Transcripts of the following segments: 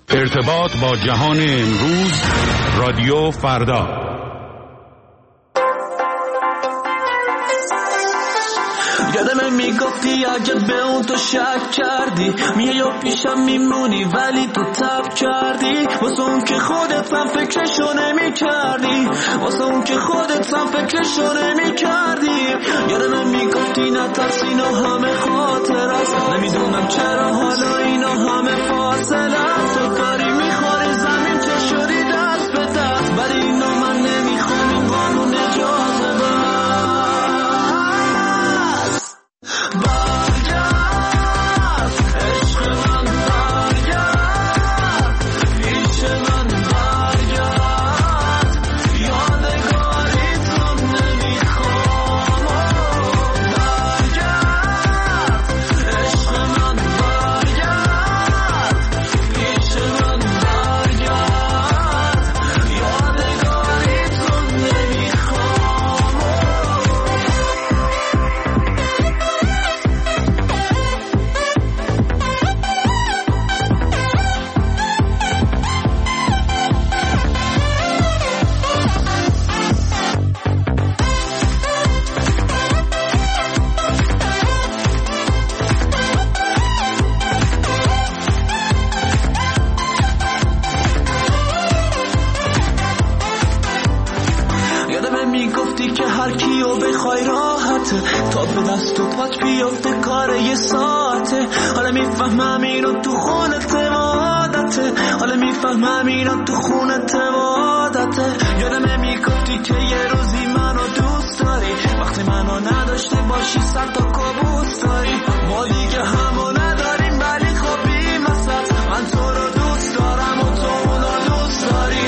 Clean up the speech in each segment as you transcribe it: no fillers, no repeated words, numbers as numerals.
ارتباط با جهان امروز، رادیو فردا. یادم میگفتی اگه به اون تو شک کردی میای یا پیشم میمونی ولی تو تب کردی، واسه اون که خودت هم فکرشو نمی کردی، واسه اون که خودت هم فکرشو نمی کردی. یادم میگفتی نترس اینا همه خاطر است، نمیدونم چرا حالا اینا همه فاصله است. تو داری میخوری زمین چه شدی دست به دست، ولی اینا من نمیخوام، این قانون اجازه بس. تا به دست و پات بیافته کار یه ساعته، حالا میفهمم اینا تو خونت عادته، حالا میفهمم اینا تو خونت عادته. یادم میگفتی که یه روزی منو دوست داری، وقتی منو نداشته باشی صد تا کابوس داری. ما دیگه همو نداریم ولی خب بی وسط، من تو رو دوست دارم و تو اونو دوست داری.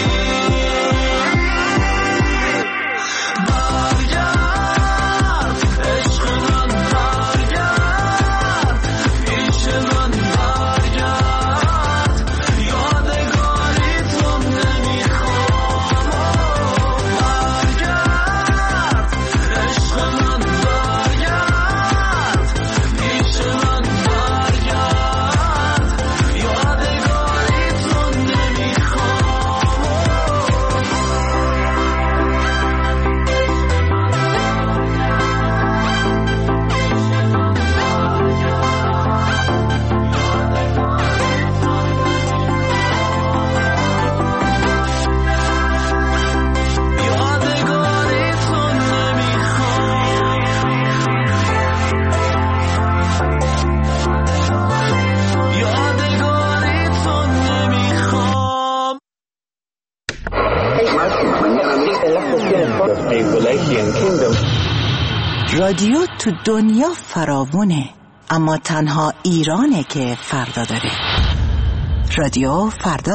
رادیو تو دنیا فراوونه، اما تنها ایرانه که فردا داره. رادیو فردا.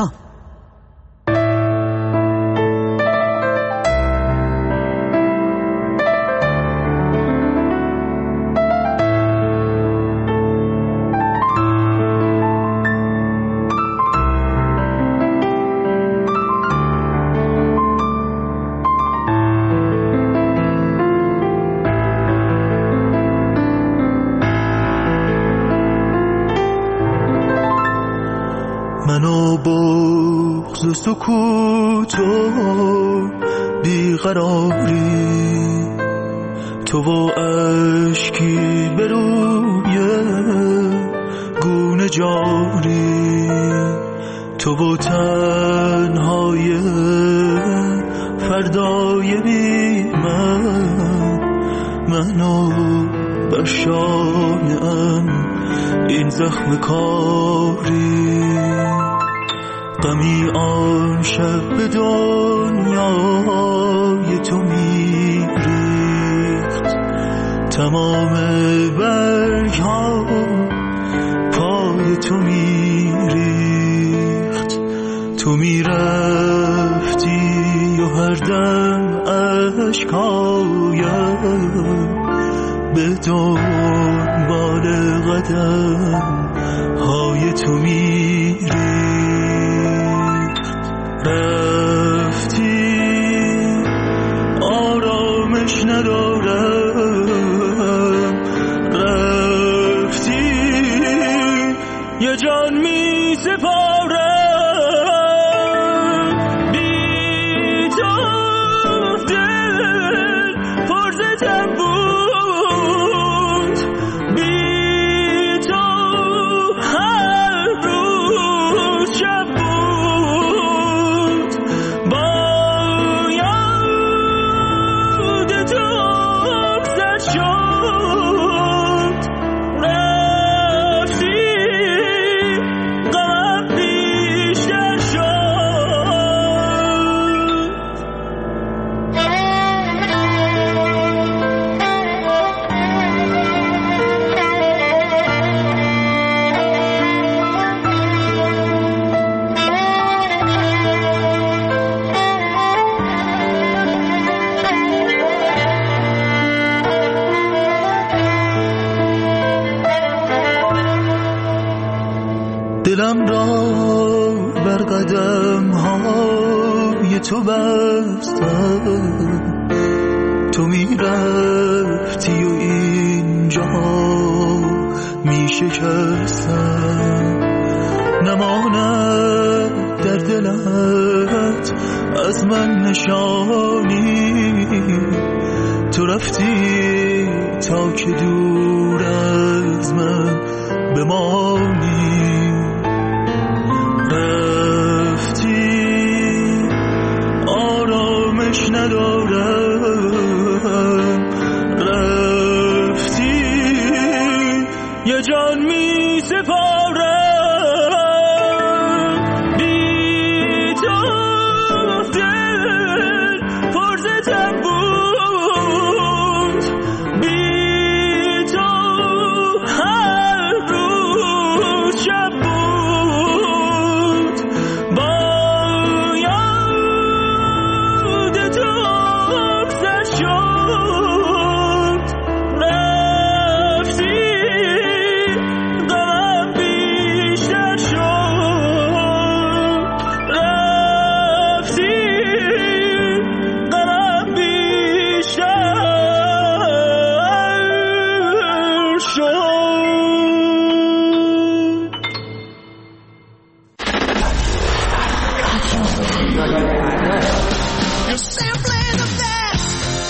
منو بغض و سکوت و بیقراری، تو و اشکی به روی گونه جاری، تو و تنهای فردای بی منو بر شانه‌ام این زخم کاری. غمی آن شب به دنیای تو میریخت، تمام برگ ها پای تو میریخت. تو میرفتی و هر دم اشکایم به دنبال قدم های تو میریخت. رفتی آرامش ندارم، رفتی یه جان می سپارم بر قدم های تو بستم، تو میرفتی و اینجا می شکستم. نماند در دلت از من نشانی، تو رفتی تا که دور از من بمانی. رفتی آرامش ندارم، رفتی یه جان می سپارم. بی تو دل پرزتم بود، بی تو هر روز شب بود. با یاد تو سر شد، رفتی غمم بیشتر شد، رفتی غمم بیشتر شد. You're simply the best.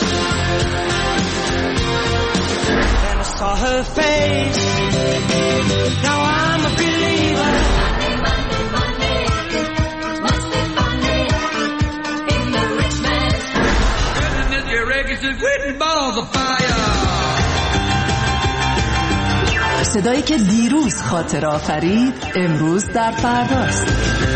Then I saw her face. Now I'm a believer. Money, must be funny in the rich man's goodness, your eggs is written balls of fire. صدایی که دیروز خاطر آفرید امروز در فرداست.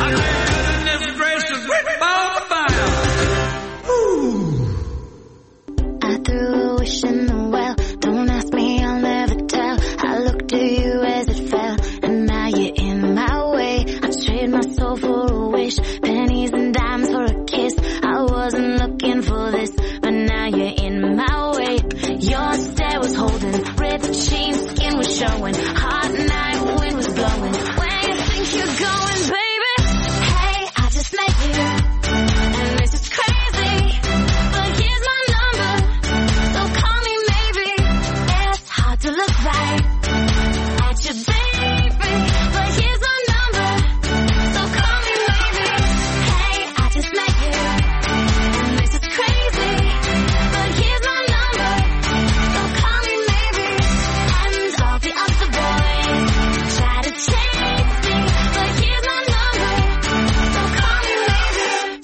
I threw a wish in the well. Don't ask me, I'll never tell. I looked at you as it fell, and now you're in my way. I'd trade my soul for a wish, pennies and dimes for a kiss. I wasn't looking for this, but now you're in my way. Your stare was holding, ripped jeans, skin was showing, hot night wind was blowing. Where you think you're going, baby? Hey, I just met you, and this is crazy, but here's my number, so call me maybe. It's hard to look right at you, baby, but here's my number, so call me maybe. Hey, I just met you, and this is crazy, but here's my number, so call me maybe. And all the other boys try to chase me, but here's my number, so call me maybe.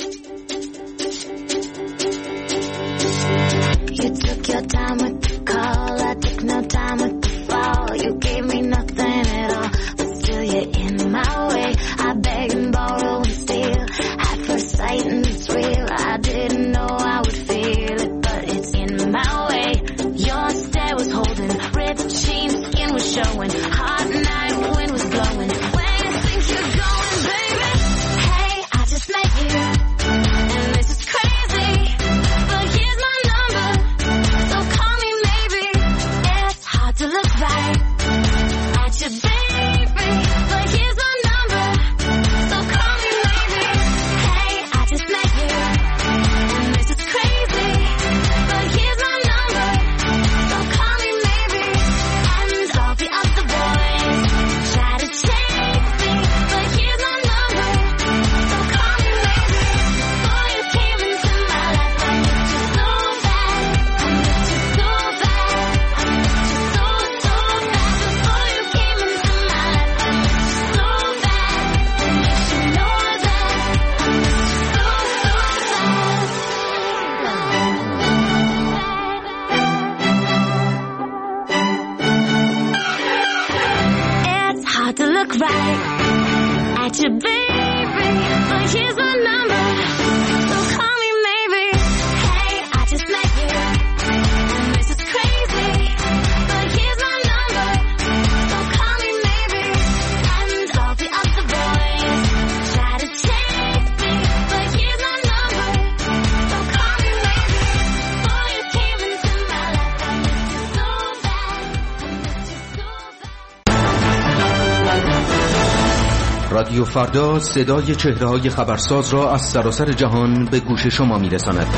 You took your time with the call, I took no time with the fall. You gave me nothing at all, but still you're in my way. I beg and borrow and steal, at first sight and it's real. I didn't know I would feel it, but it's in my way. Your stare was holding, ripped jeans, skin was showing, hot night wind was blowing. Where you think you're going, baby? Hey, I just met you, and this is crazy, but here's my number, so call me maybe. It's hard to look right at you, baby, but here's my number, so call me maybe. Hey, I just met you, and this is crazy, but here's my number, so call me maybe. And all the other boys try to chase me, but here's my number, so call me maybe. Boy, you came into my life, I missed you so bad, I missed you so bad, I missed you so bad. Before you came into my life, I missed you so bad, and you should know that I missed you so bad. It's hard to look right at you, baby, but here's my number, so call me maybe. Hey, I just met you, and this is crazy, but here's my number, so call me maybe. And all the other boys try to chase me, but here's my number, so call me maybe. Boy, you came into my life, I missed you so bad, I missed you so bad. رادیو رادیو فردا صدای چهره‌های خبرساز را از سراسر جهان به گوش شما می‌رساند.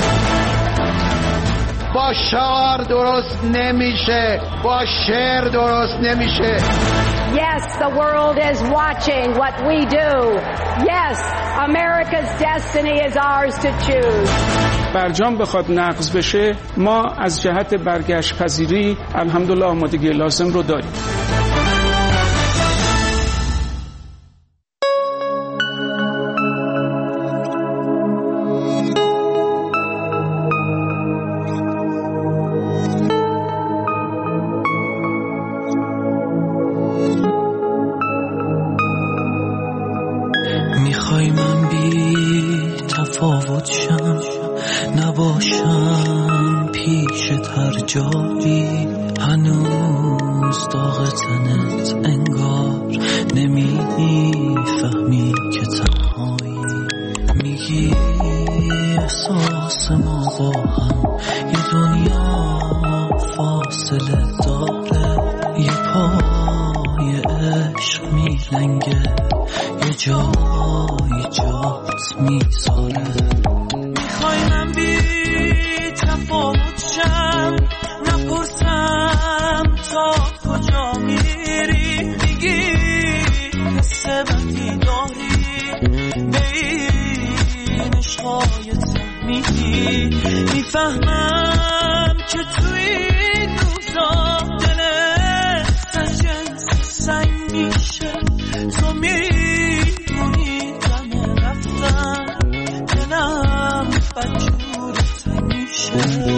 با شعار درست نمیشه، با شعر درست نمیشه. Yes, the world is watching what we do. Yes, America's destiny is ours to choose. برجام بخواد نقض بشه، ما از جهت برگشت پذیری الحمدلله آمادگی لازم رو داریم. میخوای من بی تفاوت شم، نباشم پیشت هر جایی، هنوز داغ تنت انگار نمیفهمی که تنهایی. میگی احساس ما با هم یه دنیا فاصله داره، یه پای عشق میلنگه، یه جایی جات میذاره. میخوای من بی تفاوت شم، نپرسم تا کجا میری، میگی حس بدی داری بین عشقایت میگی. میفهمم که توی این روزا دلت از جنس سنگ میشه، تو میدونی دم رفتن دلم بدجورت میشه.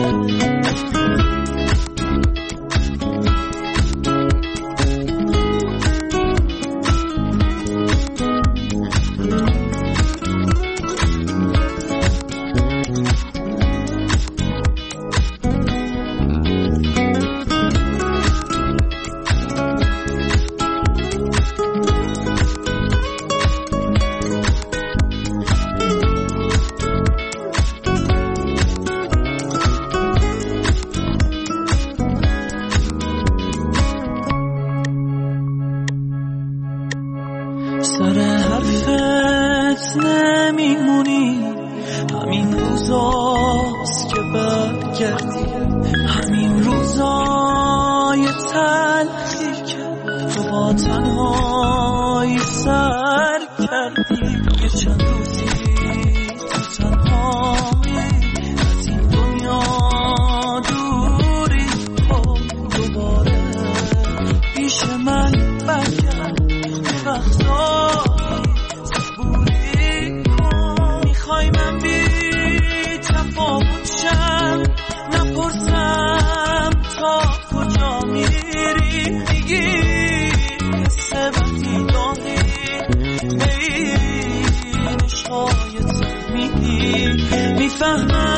سر حرفت نمیمونی، همین روزاست که برگردی، همین روزای تلخی که تو با تنهایی سر کردی. یه چند روزی تو تنهایی از این دنیا دوری کن، دوباره پیش من برگرد، وقتایی صبوری کن. میخوای من بی تفاوت شم، نپرسم تا کجا میری، میگی حس بدی داری بین عشقایت میگی. میفهمم